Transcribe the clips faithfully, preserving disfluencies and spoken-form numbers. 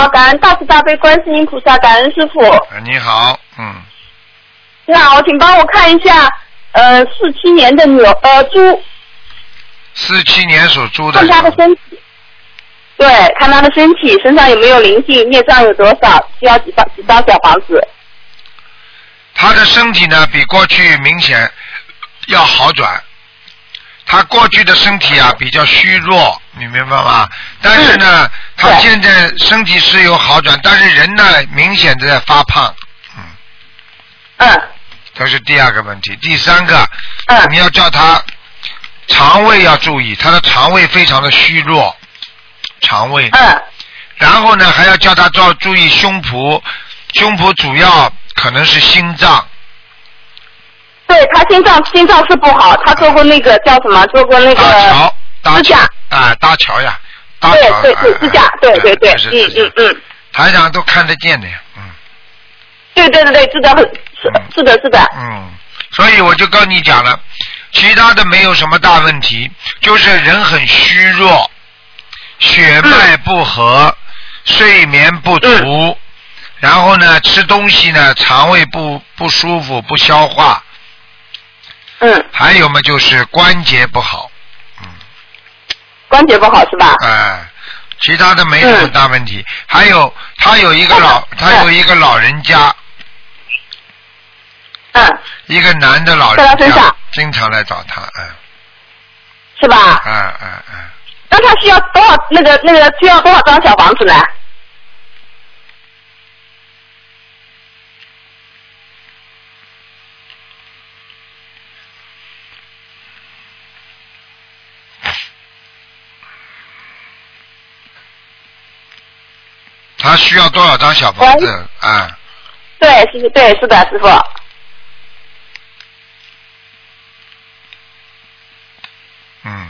好，感恩大慈大悲观世音菩萨，感恩师傅。 你好，嗯。 你好，请帮我看一下，呃，四七年的牛呃猪。 四七年属猪的。 看他的身体。对，看他的身体身上有没有灵性，孽障有多少，需要几张几张小房子。 他的身体呢，比过去明显要好转。他过去的身体啊比较虚弱，你明白吗？但是呢，嗯、他现在身体是有好转，但是人呢明显的在发胖。嗯。 嗯。 这是第二个问题，第三个， 嗯、 你要叫他肠胃要注意，他的肠胃非常的虚弱。肠胃， 嗯， 然后呢，还要叫他要注意胸脯，胸脯主要可能是心脏。 对他心脏心脏是不好，他做过那个叫什么？做过那个搭桥， 支架啊，搭桥呀，搭桥， 对对对，支架，对对对，嗯嗯嗯， 台上都看得见的呀，嗯。 对对对对，是的，是是的是的。 嗯，所以我就跟你讲了，其他的没有什么大问题，就是人很虚弱。血脉不和、嗯、睡眠不足、嗯、然后呢吃东西呢肠胃不不舒服不消化， 嗯， 还有嘛就是关节不好，嗯， 关节不好是吧？ 哎、呃，其他的没什么大问题、嗯、还有他有一个老、嗯、他有一个老人家， 嗯， 一个男的老人家经常来找他，嗯， 是吧？ 嗯嗯嗯。 那他需要多少那个那个需要多少张小房子呢？ 他需要多少张小房子啊？ 对，是对，是的，师傅。 嗯。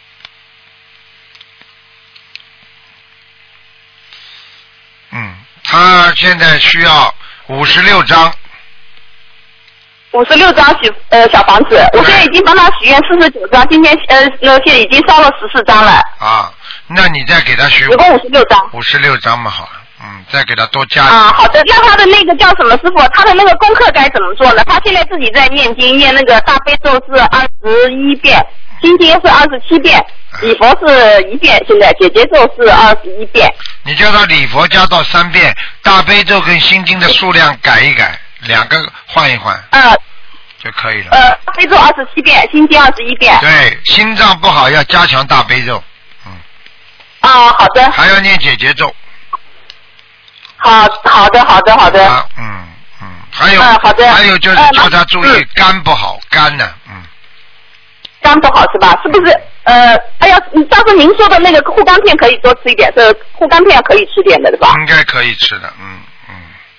嗯，他现在需要五十六张。 五十六张许呃小房子，我现在已经帮他许愿四十九张，今天呃那现在已经烧了十四张了。 啊，那你再给他许。 一共五十六张。 五十六张嘛，好了，嗯，再给他多加。 啊，好的，那他的那个叫什么师傅？他的那个功课该怎么做呢？他现在自己在念经，念那个大悲咒是二十一遍，心经是二十七遍。礼佛是一遍，现在姐姐咒是二十一遍。 你叫他礼佛加到三遍，大悲咒跟心经的数量改一改，两个换一换， 呃， 就可以了。 呃，大悲咒二十七遍，心经二十一遍。 对，心脏不好要加强大悲咒。嗯。 啊，好的。 还要念姐姐咒。 好，好的，好的，好的。 啊、嗯嗯，还有、 呃，好的。 还有就是叫他注意肝不好，嗯、肝呢，嗯。 肝不好是吧？是不是？呃，哎呀，你上次您说的那个护肝片可以多吃一点，这护肝片可以吃点的，对吧？ 应该可以吃的，嗯